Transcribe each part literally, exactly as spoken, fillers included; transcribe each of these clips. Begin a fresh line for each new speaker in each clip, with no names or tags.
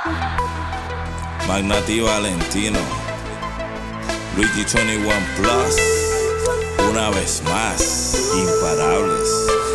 Magnati Valentino, Luigi veintiuno Plus, una vez más, imparables.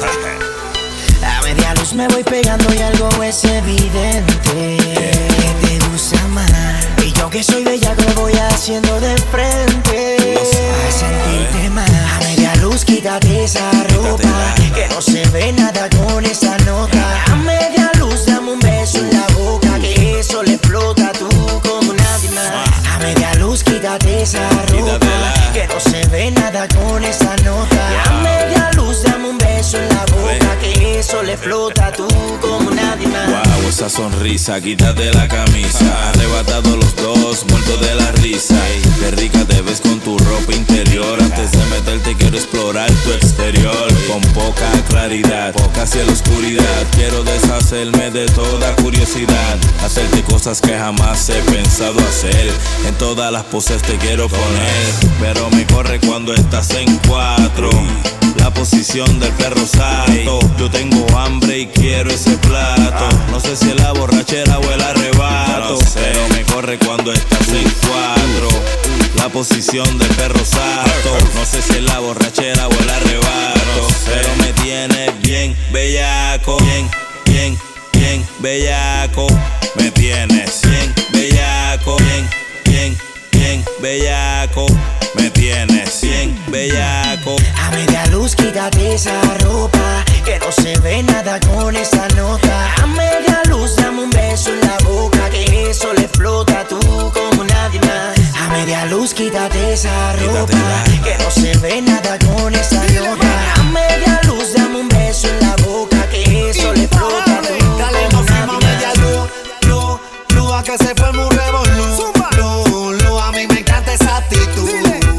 A media luz me voy pegando y algo es evidente, yeah. Que te gusta más. Y yo que soy bellaco me voy haciendo de frente a sentirte más. A media luz quítate esa ropa, que no se ve nada con esa nota. A media luz dame un beso en la boca, que eso le explota tú como nadie más. A media luz quítate esa ropa, que no se ve nada con esa nota. A media luz dame un beso en la boca, que eso le explota tú como nadie más.
Wow, esa sonrisa, quítate la camisa, arrebatados los dos, muertos de la risa. Qué rica te ves con tu ropa interior. Antes de meterte quiero explorar tu exterior. Con poca claridad, poca hacia la oscuridad. Quiero deshacerme de toda curiosidad, hacerte cosas que jamás he pensado hacer. En todas las poses te quiero poner, pero me corre cuando estás en cuatro. La posición del perro salto. Yo tengo hambre y quiero ese plato. No sé si es la borrachera o el arrebato, pero me corre cuando estás en cuatro. La posición del perro salto. No sé si es la borrachera o el arrebato, pero me tiene bien bellaco. Bien, bien, bien bellaco. Me tienes bien bellaco. Bien, bien, bien bellaco. Me tienes bien bellaco.
A media luz quítate esa ropa, que no se ve nada con esa nota. A media luz dame un beso en la boca, que eso le explota tú como nadie más. A media luz quítate esa ropa, que no se ve nada con esa nota. A media luz dame un beso en la boca, que eso le explota tú como nadie más. Dale, no media luz, luz, luz, a que se forme un revolú. Luz, luz, a mí me encanta esa actitud.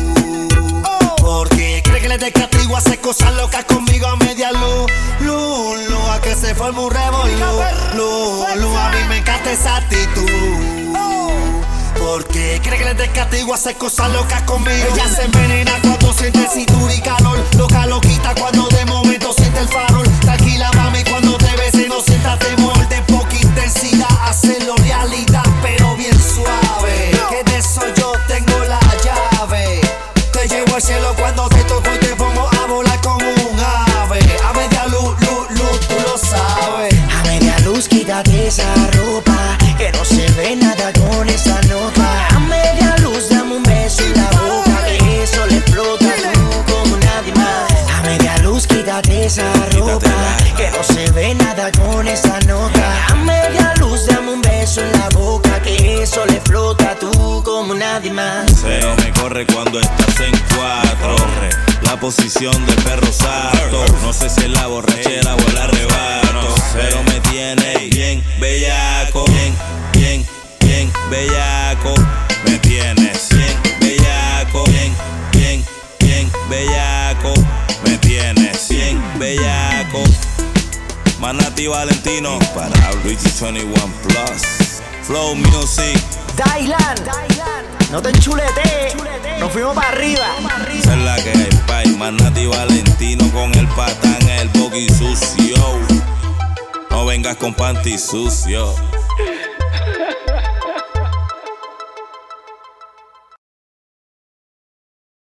De castigo hace cosas locas conmigo a media luz. Luz, luz, a que se forme un revolú. Luz, luz, a mí me encanta esa actitud. Porque cree que le de castigo hace cosas locas conmigo. Ella se envenena cuando siente cintura y calor. Loca, loquita cuando de momento siente el farol. Tranquila, mami, cuando te bese no sienta temor. De poca intensidad, hacerlo realidad, pero bien suave. Que de eso yo tengo la llave. Te llevo al cielo cuando te toco y te pongo a volar como un ave. A media luz, luz, luz, tú lo sabes. A media luz quítate esa ropa, que no se ve nada con esa nota. A media luz dame un beso en la boca, que eso le explota tú como nadie más. A media luz quítate esa ropa, que no se ve nada con esa nota. A media luz dame un beso en la boca, que eso le explota tú como nadie más.
Pero me corre cuando estás en cuatro. La posición del perro salto. No sé si es la borrachera o el arrebato, pero me tiene bien bellaco. Bien, bien, bien bellaco. Me tienes bien bellaco. Bien, bien, bien bellaco. Me tienes bien bellaco. Magnati Valentino para Luigi veintiuno Plus. Flow Music.
Dylan, no te enchuletees, nos fuimos para arriba.
Esa es la que hay, pay. Magnati Valentino con el patán, el bogey sucio. No vengas con panty sucio.